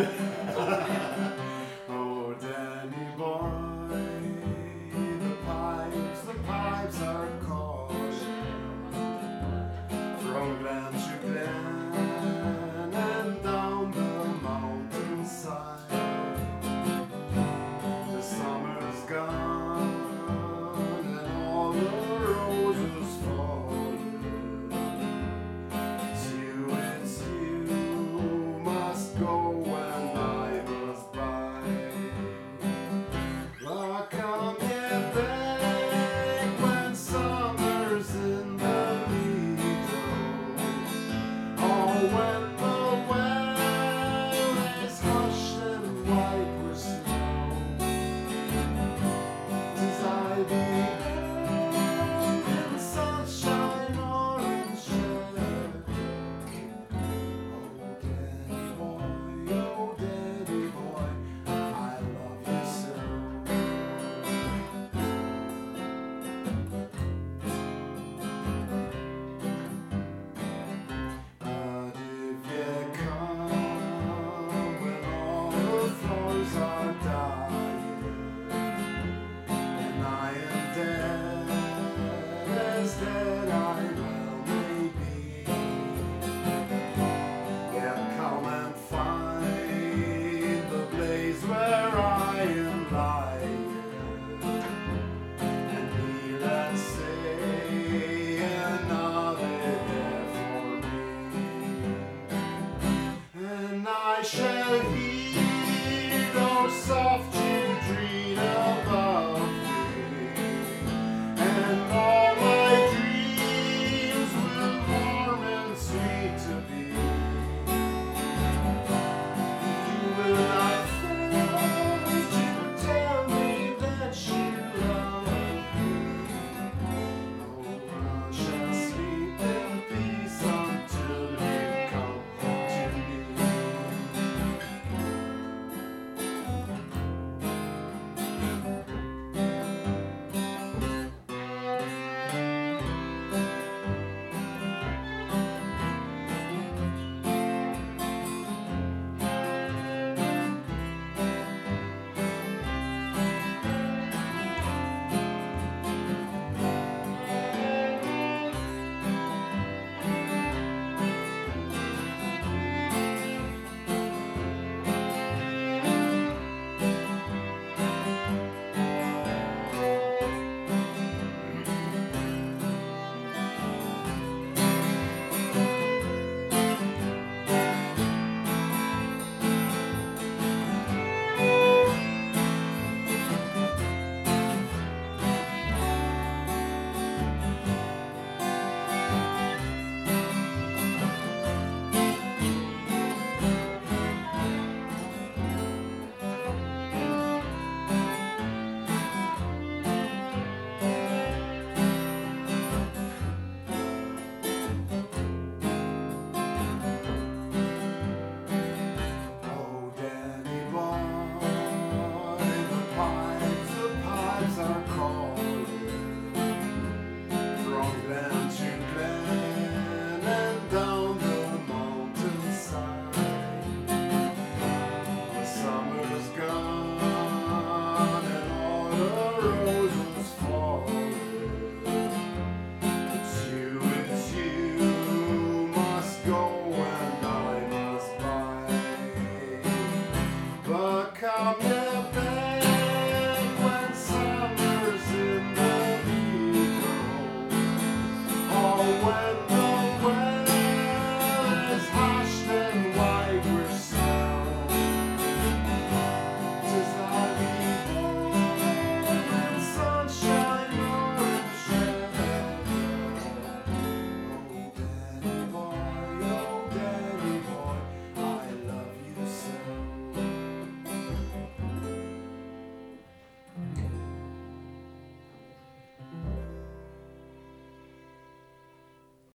Oh, Danny boy, the pipes are calling from glen to glen and down the mountainside. The summer's gone and all the roses falling. It's you must go when I must buy. But come here back when summer's in the meadows. Oh, when the well is hushed and white with snow. 'Tis I be in sunshine or in shade. Oh, Daddy boy, I love you so. But if you come when all the flowers are dying and I am dead, as dead I well may be, yeah, come and find the place where I am lying, and kneel and say another there for me, and I shall hear those soft children above me, and all my dreams will warm and sweet to be. You will not fail to tell me that you love me. Oh, I shall sleep in peace until you come to me. Oh, Danny boy, the pipes are calling from glen to glen and down the mountainside. The summer's gone and all the roses falling. It's you must go and I must buy. But come here back